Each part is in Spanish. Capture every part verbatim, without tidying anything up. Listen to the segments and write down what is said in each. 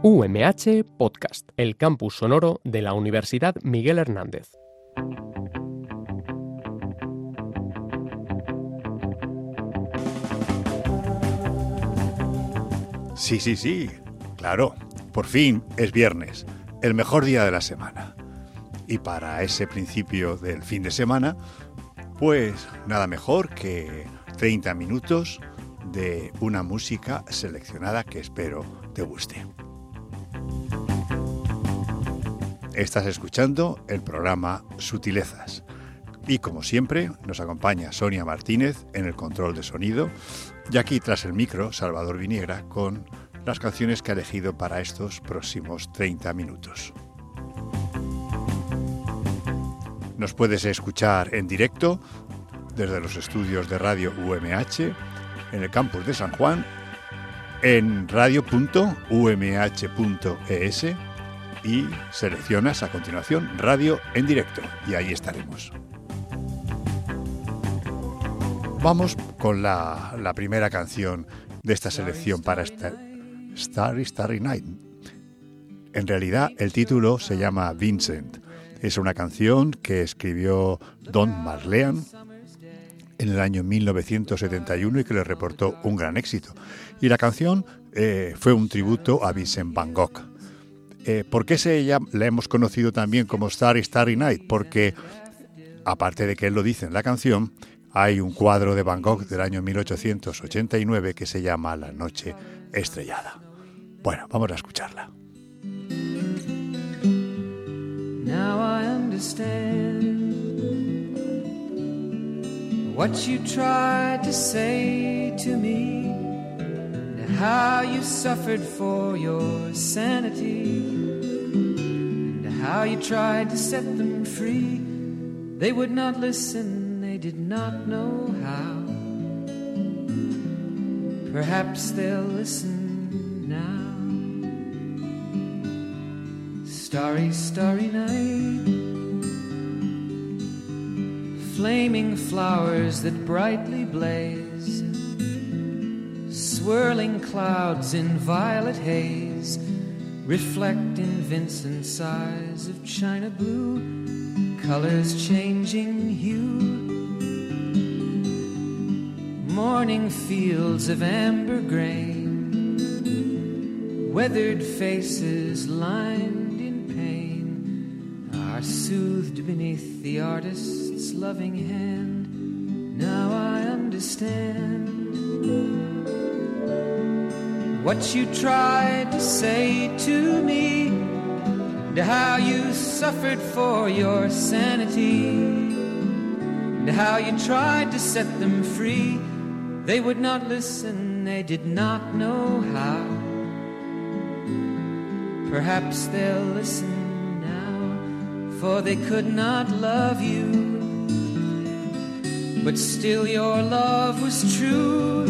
U M H Podcast, el campus sonoro de la Universidad Miguel Hernández. Sí, sí, sí, claro, por fin es viernes, el mejor día de la semana. Y para ese principio del fin de semana, pues nada mejor que treinta minutos de una música seleccionada que espero te guste. Estás escuchando el programa Sutilezas y como siempre nos acompaña Sonia Martínez en el control de sonido y aquí tras el micro Salvador Viniegra con las canciones que ha elegido para estos próximos treinta minutos. Nos puedes escuchar en directo desde los estudios de Radio U M H en el campus de San Juan en radio punto u m h punto e s y seleccionas a continuación Radio en directo y ahí estaremos. Vamos con la, la primera canción de esta selección para esta Starry Starry Night. En realidad el título se llama Vincent. Es una canción que escribió Don Marlean en el año mil novecientos setenta y uno y que le reportó un gran éxito. Y la canción eh, fue un tributo a Vincent Van Gogh. Eh, ¿Por qué se llama, la hemos conocido también como Starry Starry Night? Porque, aparte de que él lo dice en la canción, hay un cuadro de Van Gogh del año mil ochocientos ochenta y nueve que se llama La Noche Estrellada. Bueno, vamos a escucharla. Now I understand what you tried to say to me, and how you suffered for your sanity, and how you tried to set them free. They would not listen, they did not know how. Perhaps they'll listen now. Starry, starry night, flaming flowers that brightly blaze, swirling clouds in violet haze, reflect in Vincent's eyes of china blue, colors changing hue, morning fields of amber grain, weathered faces lined soothed beneath the artist's loving hand. Now I understand what you tried to say to me, and how you suffered for your sanity, and how you tried to set them free. They would not listen, they did not know how. Perhaps they'll listen, for they could not love you, but still your love was true.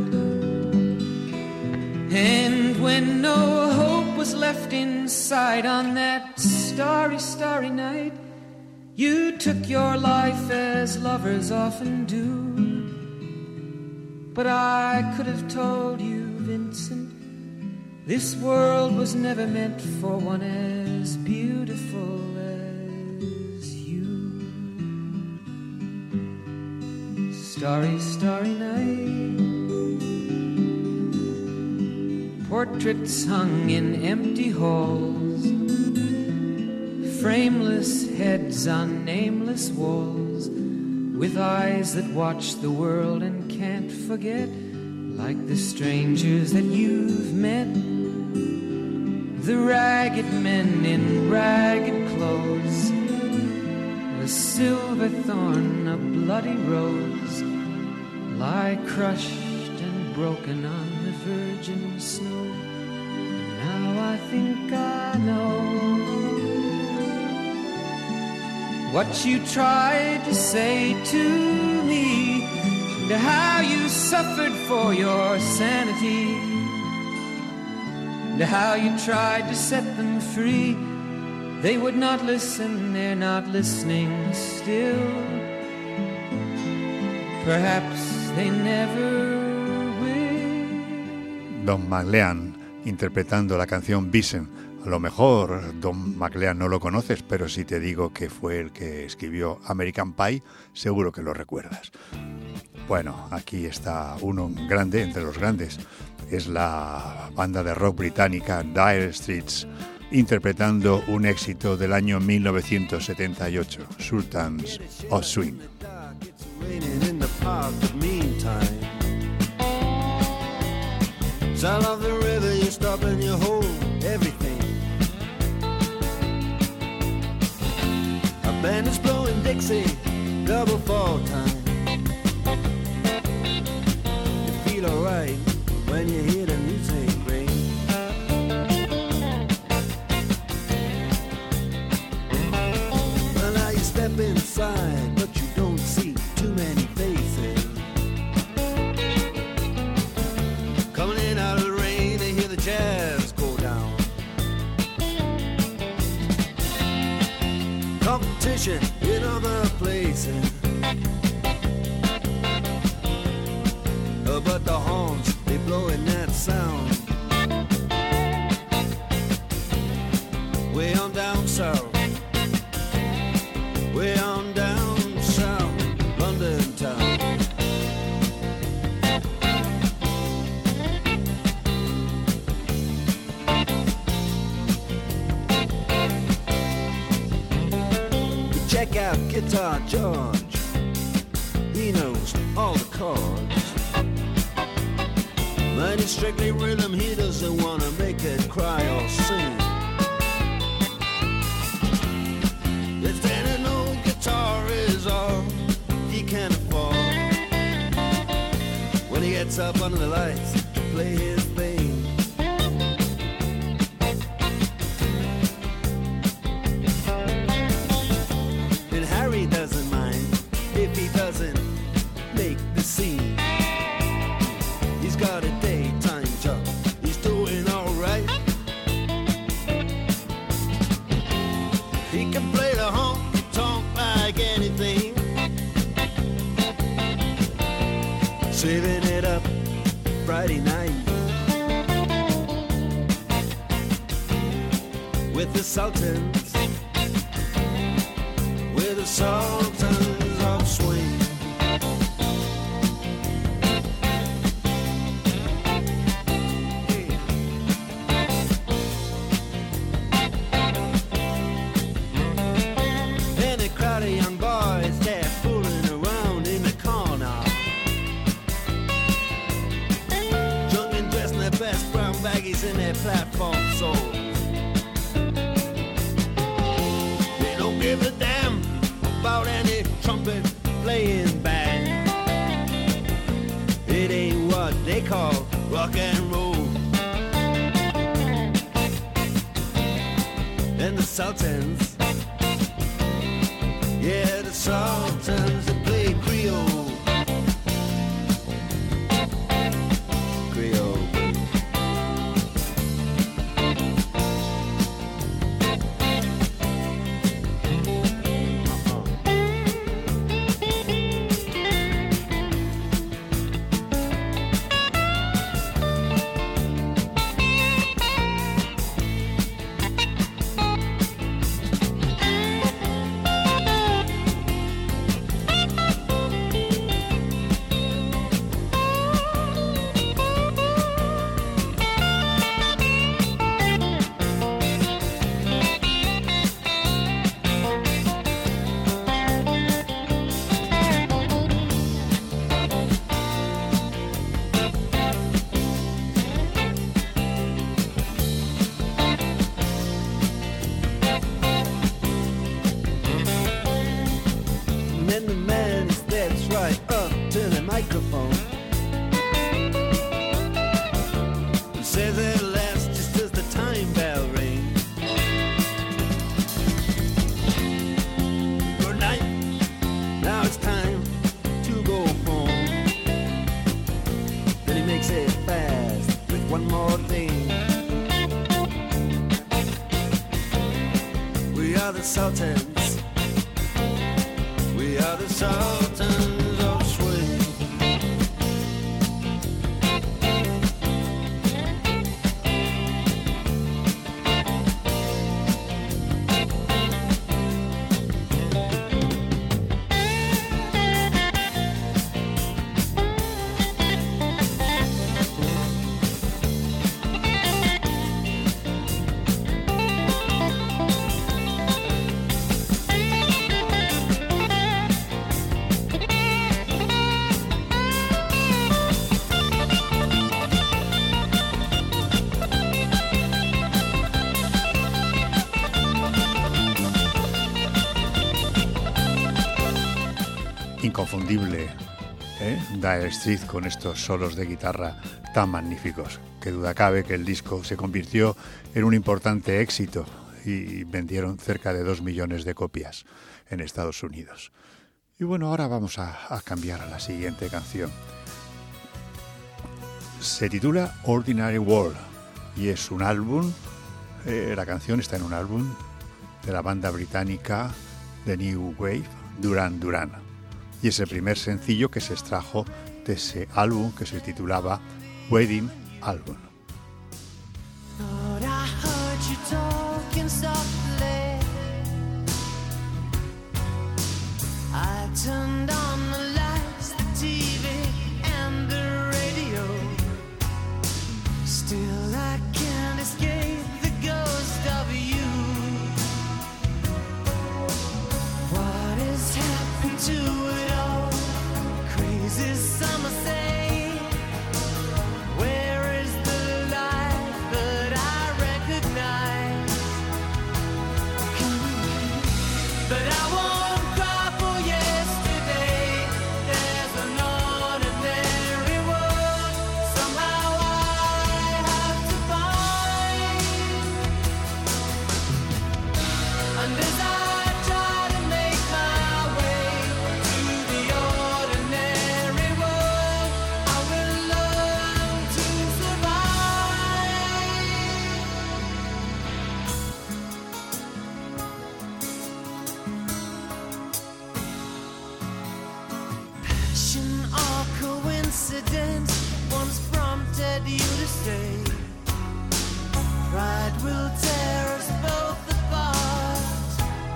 And when no hope was left inside on that starry, starry night, you took your life as lovers often do. But I could have told you, Vincent, this world was never meant for one as beautiful Starry, starry night, portraits hung in empty halls, frameless heads on nameless walls, with eyes that watch the world and can't forget, like the strangers that you've met, the ragged men in ragged clothes, a silver thorn, a bloody rose, lie crushed and broken on the virgin snow. Now I think I know what you tried to say to me, and how you suffered for your sanity, and how you tried to set them free. They would not listen, they're not listening still. Perhaps they never will. Don Marlean interpretando la canción Vincent. A lo mejor Don McLean no lo conoces, pero si te digo que fue el que escribió American Pie, seguro que lo recuerdas. Bueno, aquí está uno grande entre los grandes. Es la banda de rock británica Dire Straits, interpretando un éxito del año mil novecientos setenta y ocho, Sultans of Swing. Sound of the river, you stop and you hold everything. A band is blowing Dixie, double fall time. You feel alright when you hear the music ring. Well, now you step inside, but you don't see too many faces. Coming in out of the rain, they hear the jazz go down. Competition in other places, uh, but the horns, they blowing that sound. Way on down south, way on down south, London town. Check out Guitar George, he knows all the chords. But it's strictly rhythm, he doesn't want to make it cry or sing. If then an old guitar is all he can afford, when he gets up under the lights to play his thing. Doesn't mind if he doesn't make the scene. He's got a daytime job, he's doing alright. He can play the honky-tonk like anything, saving it up Friday night with the Sultans, with the Sultans of Swing. Hey. And a crowd of young boys, they're fooling around in the corner, drunk and dressed in their best brown baggies in their platform soles. They don't give a damn about any trumpet playing band. It ain't what they call rock and roll. And the Sultans, yeah, the Sultans that play Creole. Creole. And the man steps right up to the microphone and says at last, just as the time bell rings, good night, now it's time to go home. Then he makes it fast with one more thing. We are the Sultans, we are the Sultans of Swing. inconfundible, ¿eh? Dire Straits con estos solos de guitarra tan magníficos. Que duda cabe que el disco se convirtió en un importante éxito y vendieron cerca de dos millones de copias en Estados Unidos. Y bueno, ahora vamos a, a cambiar a la siguiente canción. Se titula Ordinary World y es un álbum, eh, la canción está en un álbum de la banda británica de New Wave, Duran Duran, y es el primer sencillo que se extrajo de ese álbum que se titulaba Wedding Album. Lord, I heard you talking softly. I turned on the lights, the T V and the radio. Still I can't escape the ghost of you. What has happened to it all? Crazy summer say, where is the life that I recognize? But I won't cry for yesterday. There's an ordinary world somehow I have to find. And as I try to make my way to the ordinary world, I will learn to survive. Passion or coincidence once prompted you to say, pride will tear us both apart.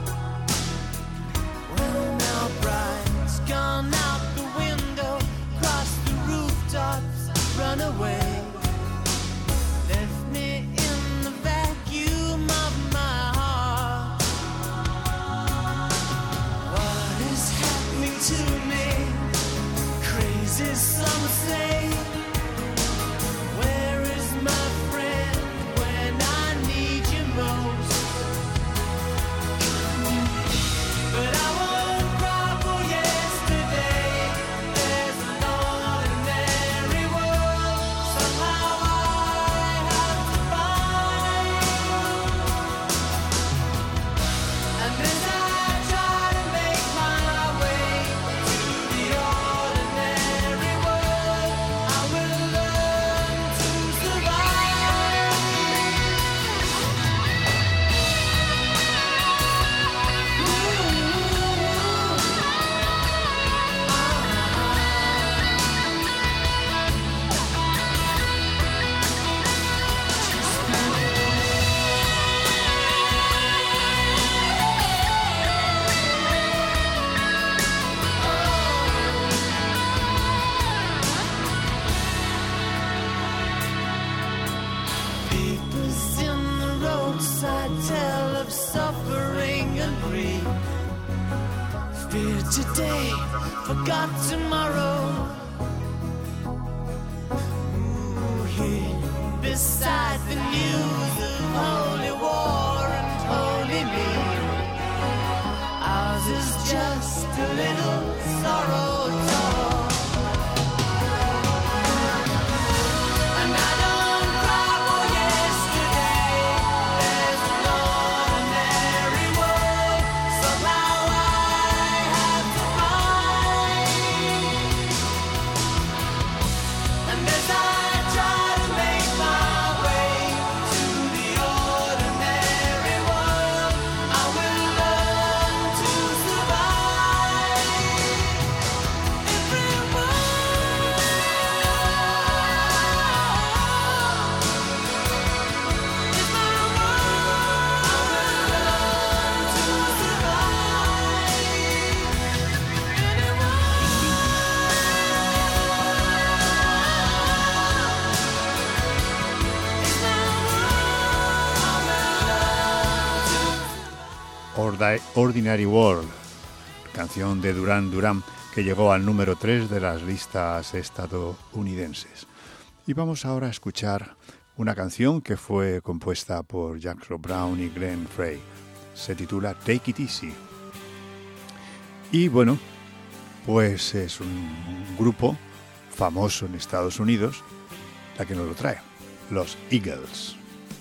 Well, now pride's gone out the window, cross the rooftops, run away. Left me in the vacuum of my heart. What is happening to me? Crazy some say. Where is my friend when I need you most? But I won't cry for yesterday. There's an ordinary world somehow I have to find. And as I try to make my way to the ordinary world, I will learn to survive. Papers in the roadside tell of suffering and grief. Fear today, forgot tomorrow. Ooh, here beside the news of holy war and holy me, ours is just a little sorrow talk. And I don't cry for yesterday. There's an ordinary world somehow I have to find. And as I try to make my way to the ordinary world, I will learn to survive. Everyone. Is my world. I will learn to survive. Anyone. Is my world. I will learn to Ordi- Ordinary World, canción de Duran Duran que llegó al número tres de las listas estadounidenses. Y vamos ahora a escuchar una canción que fue compuesta por Jackson Browne y Glenn Frey. Se titula Take It Easy. Y bueno, Pues es un grupo famoso en Estados Unidos la que nos lo trae, los Eagles.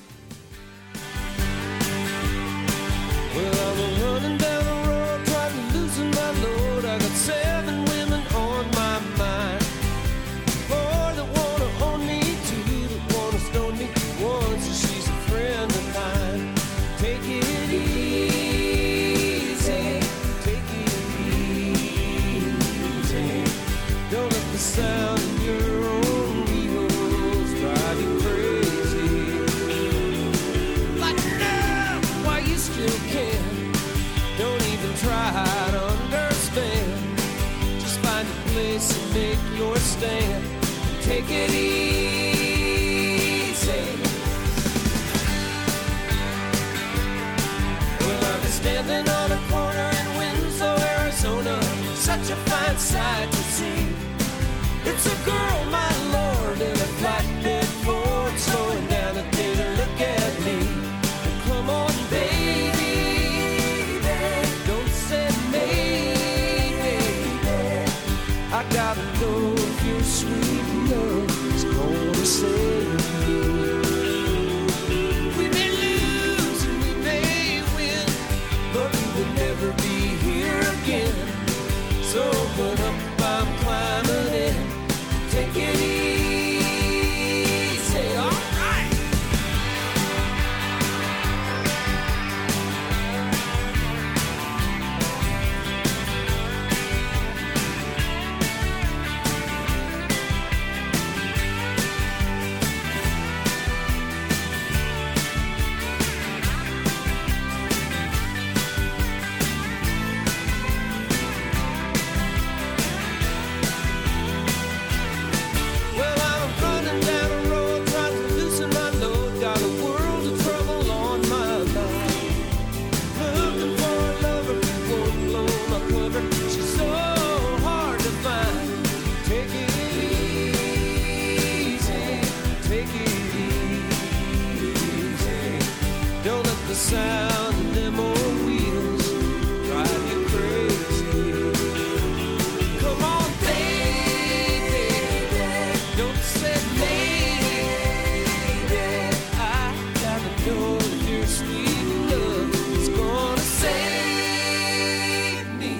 Well, I'm running down the road trying to loosen my load. I got seven women on my mind. Four that wanna own me, two that wanna stone me, one says she's a friend of mine. Take it easy, take it easy. Don't let the sound of your own wheels drive you crazy. Like now, why you still can. Don't even try to understand. Just find a place and make your stand. Take it easy. Well, I've been standing on a corner in Winslow, Arizona. Such a fine sight to see. It's a girl, my lord, in a flatbed Ford, slowing down to take a look at me. Come on, baby, don't say maybe. I gotta know if your sweet love is gonna save me. We may lose and we may win, but we will never be here again. So open up, I'm climbing in. Take it easy, all right. Well, I'm running down the road trying to loosen my load. Got a world of trouble on my mind. Looking for a lover who won't blow my cover. She's so hard to find. Take it easy, take it easy. Don't let the sound of them old wheels drive you crazy. Come on, baby, don't say maybe. I gotta know if your sweet love is gonna save me.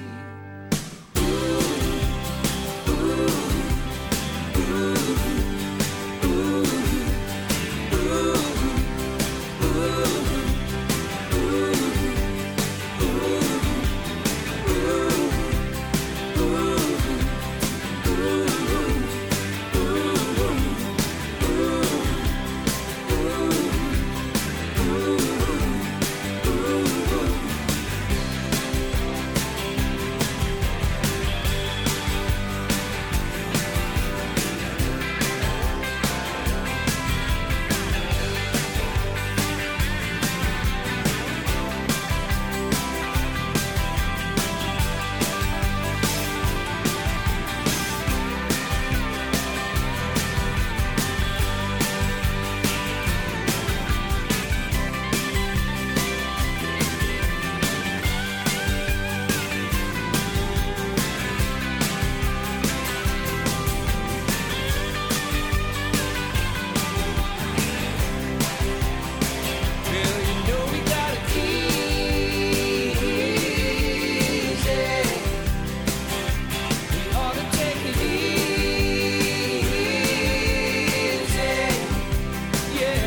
Well, you know we gotta keep easy. We ought to take it easy. Yeah.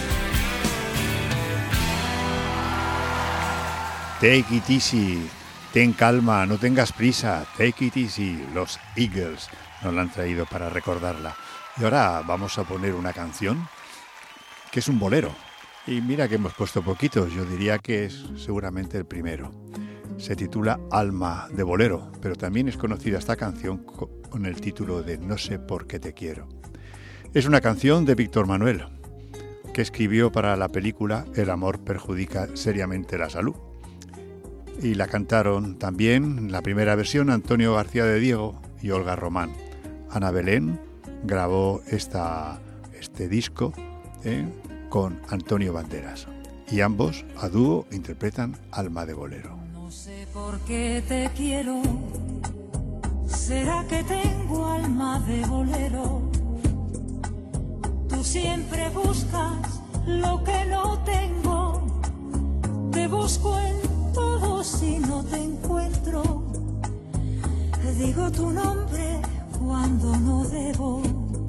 Take it easy, ten calma, no tengas prisa, take it easy. Los Eagles nos la han traído para recordarla. Y ahora vamos a poner una canción que es un bolero. Y mira que hemos puesto poquitos, yo diría que es seguramente el primero. Se titula Alma de Bolero, pero también es conocida esta canción con el título de No sé por qué te quiero. Es una canción de Víctor Manuel, que escribió para la película El amor perjudica seriamente la salud. Y la cantaron también, en la primera versión, Antonio García de Diego y Olga Román. Ana Belén grabó esta, este disco ¿eh? con Antonio Banderas. Y ambos, a dúo, interpretan Alma de Bolero. No sé por qué te quiero, ¿Será que tengo alma de bolero? Tú siempre buscas lo que no tengo. Te busco en todo si no te encuentro. Digo tu nombre cuando no debo.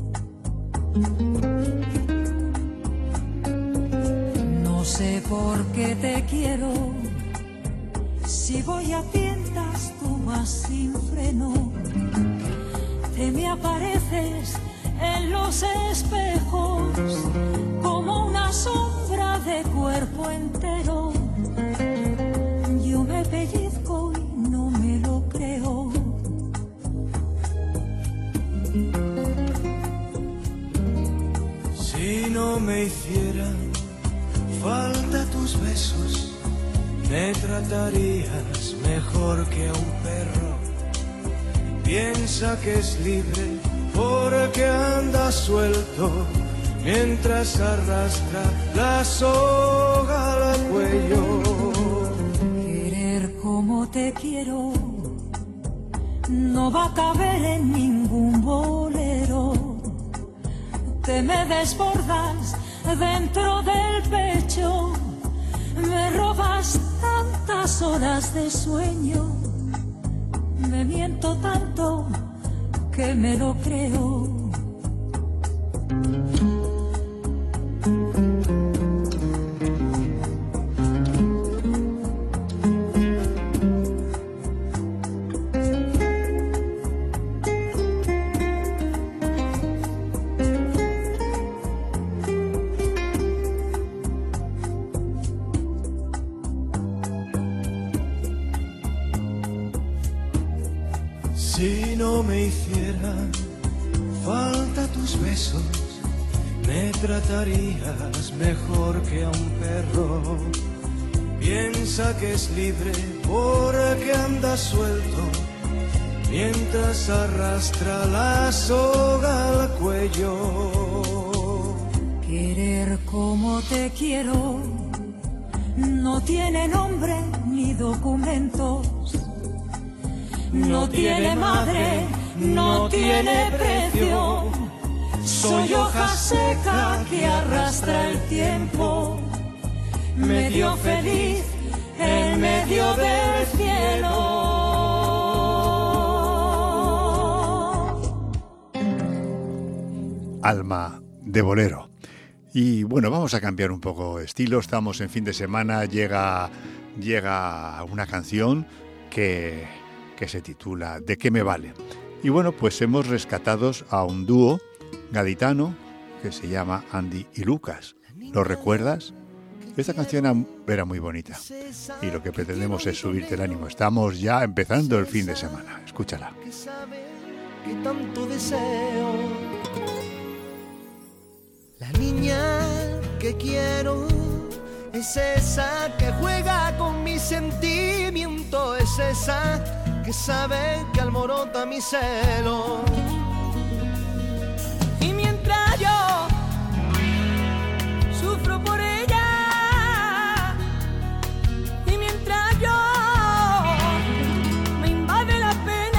No sé por qué te quiero. Si voy a tientas tú vas sin freno. Te me apareces en los espejos como una sombra de cuerpo entero. Yo me pellizco y no me lo creo. Si no me hicieran falta tus besos, me tratarías mejor que a un perro. Piensa que es libre porque anda suelto mientras arrastra la soga al cuello. Querer como te quiero no va a caber en ningún bolero. Te me desbordas dentro del pecho, me robas tantas horas de sueño, me miento tanto que me lo creo. Si no me hicieran falta tus besos, me tratarías mejor que a un perro. Piensa que es libre porque anda suelto mientras arrastra la soga al cuello. Querer como te quiero no tiene nombre ni documentos. No tiene madre, no tiene precio. Soy hoja seca que arrastra el tiempo, medio feliz en medio del cielo. Alma de bolero. Y bueno, vamos a cambiar un poco de estilo. Estamos en fin de semana, llega, llega una canción que... que se titula ¿De qué me vale? Y bueno, pues hemos rescatado a un dúo gaditano que se llama Andy y Lucas. ¿Lo recuerdas? Esta canción era muy bonita y lo que pretendemos es subirte el ánimo. Estamos ya empezando el fin de semana. Escúchala. Que sabe que tanto deseo. La niña que quiero es esa que juega con mi sentimiento, es esa que sabe que alborota mi celo. Y mientras yo sufro por ella, y mientras yo me invade la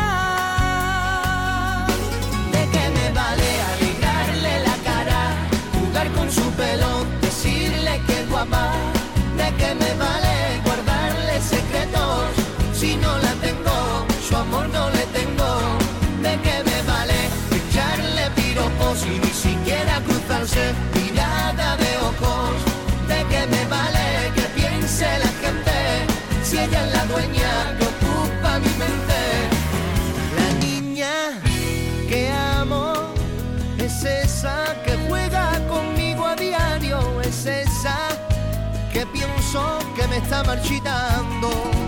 pena, ¿de qué me vale alegrarle la cara, jugar con su pelo, decirle que es guapa? ¿De qué me vale guardarle secretos si no la tengo? Su amor no le tengo. ¿De qué me vale echarle piropos y ni siquiera cruzarse mirada de ojos? ¿De qué me vale que piense la gente si ella es la dueña que ocupa mi mente? La niña que amo es esa que juega conmigo a diario, es esa que pienso que me está marchitando.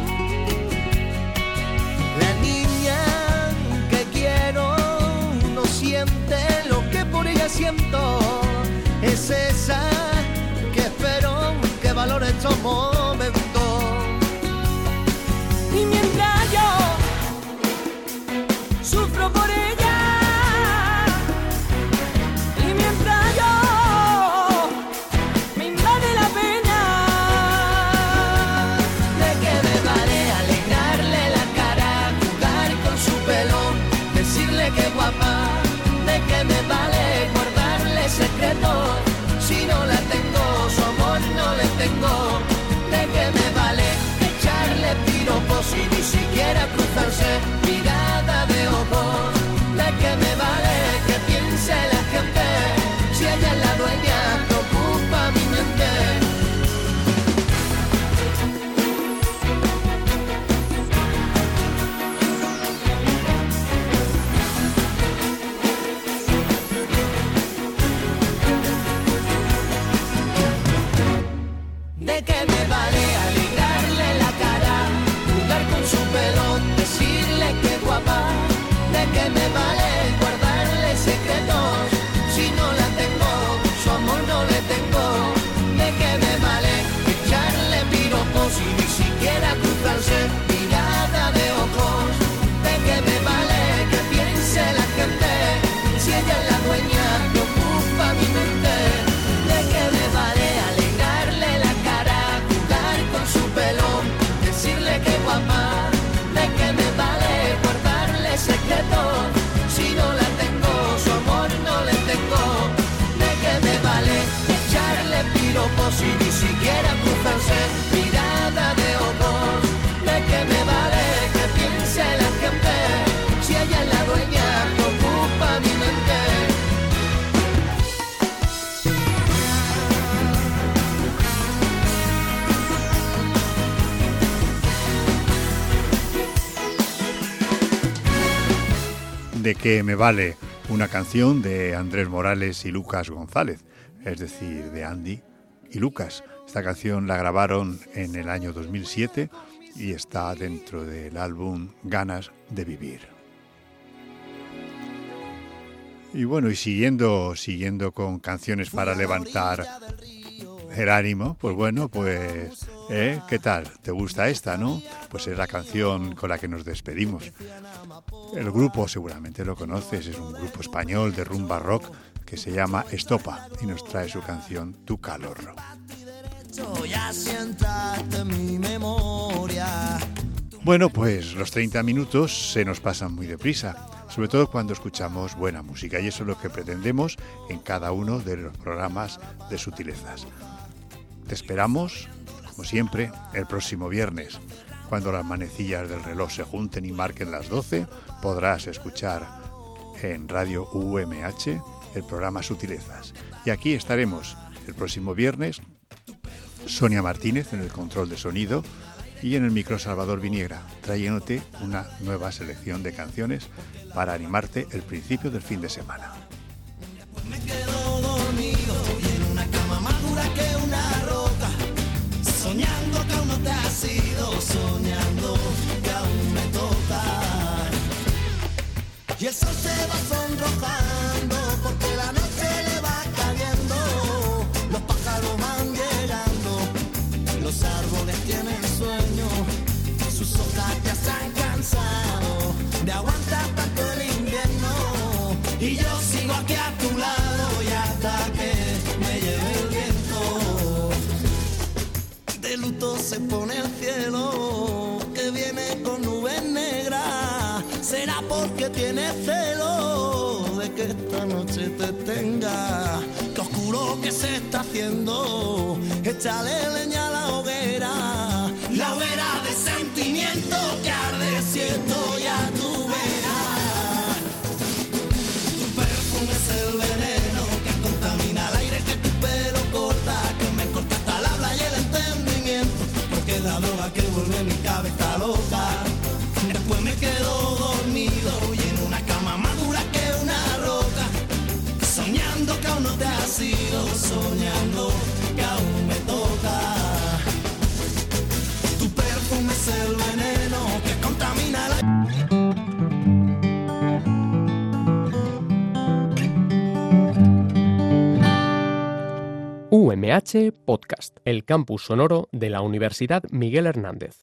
La niña que quiero no siente lo que por ella siento, es esa que espero que valore estos momentos. Y mientras yo sufro por ella, y mientras yo me invade la pena, ¿de qué me vale alegrarle la cara, jugar con su pelo, ¿de qué me vale una canción de Andrés Morales y Lucas González? Es decir, de Andy y Lucas. Esta canción la grabaron en el año dos mil siete y está dentro del álbum Ganas de Vivir. Y bueno, y siguiendo, siguiendo con canciones para levantar el ánimo, pues bueno, pues, ¿eh? ¿Qué tal? ¿Te gusta esta, no? Pues es la canción con la que nos despedimos. El grupo seguramente lo conoces, es un grupo español de rumba rock que se llama Estopa y nos trae su canción Tu Calor. Bueno, pues los treinta minutos se nos pasan muy deprisa, sobre todo cuando escuchamos buena música, y eso es lo que pretendemos en cada uno de los programas de Sutilezas. Te esperamos, como siempre, el próximo viernes. Cuando las manecillas del reloj se junten y marquen las doce, podrás escuchar en Radio U M H el programa Sutilezas. Y aquí estaremos el próximo viernes, Sonia Martínez en el control de sonido y en el micro Salvador Viniegra, trayéndote una nueva selección de canciones para animarte el principio del fin de semana. Me quedo dormido y en una cama más dura que una roca, soñando que aún no te has ido, soñando que aún me toca. Y el sol se va sonrojando porque la noche le va cayendo, los pájaros van llegando, los árboles tienen sueño, sus hojas ya se han cansado de aguantar tanto el invierno, y yo sigo aquí a tu lado y hasta que me lleve el viento. De luto se pone el cielo que viene con nubes negras, será porque tiene celo de que esta noche te tenga. Qué oscuro que se está haciendo, échale leña a la hoguera, la hoguera de sentimiento que arde siento ya tu verás. Tu perfume es el veneno que contamina el aire, que tu pelo corta, que me corta hasta el habla y el entendimiento, porque es la droga que vuelve mi cabeza loca. Después me quedo dormido y en una cama más dura que una roca, soñando que aún no te has ido, soñando que aún me toca. Tu perfume es el veneno que contamina la... U M H Podcast, el campus sonoro de la Universidad Miguel Hernández.